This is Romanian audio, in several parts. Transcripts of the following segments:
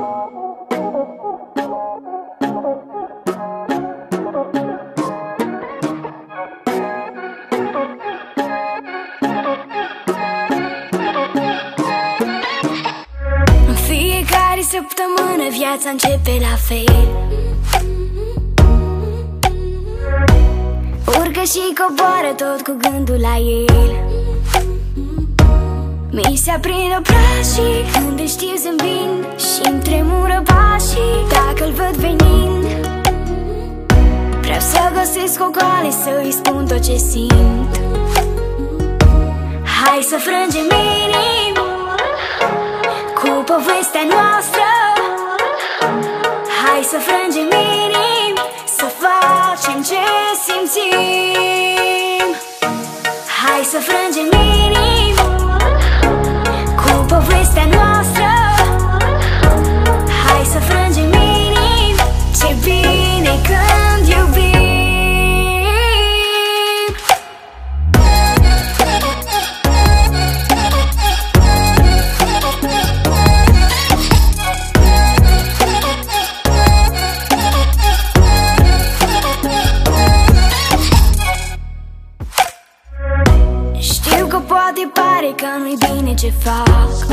În fiecare săptămână viața începe la fel. Urcă și coboară tot cu gândul la el. Mi se aprind obrașii când îl știu zâmbind și-mi tremură pașii dacă-l văd venind. Vreau să găsesc o cale să-i spun tot ce simt. Hai să frângem inimi cu povestea noastră. Hai să frângem inimi, să facem ce simțim. Hai să frângem inimi cu povestea noastră. Hai să frângem inimi, ce bine când iubim. Știu că poate pare că nu-i bine ce fac,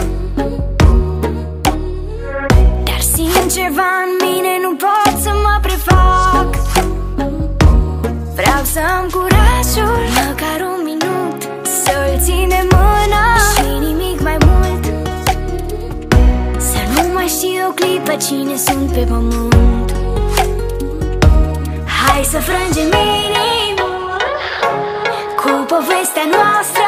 dar simt ceva în mine, nu pot să mă prefac. Vreau să am curajul, măcar un minut, să-l țin de mână și nimic mai mult. Să nu mai știu o clipă cine sunt pe pământ. Hai să frângem inimi cu povestea noastră.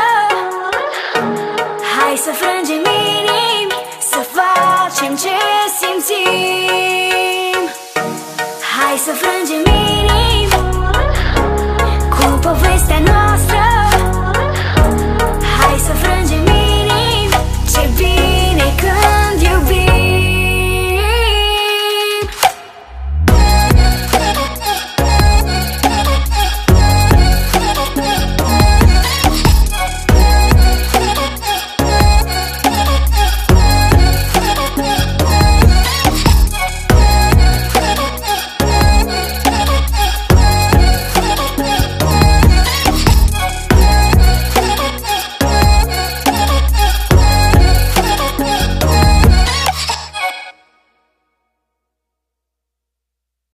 Hai să frângem inimi, să facem ce simțim. Hai să frângem inimi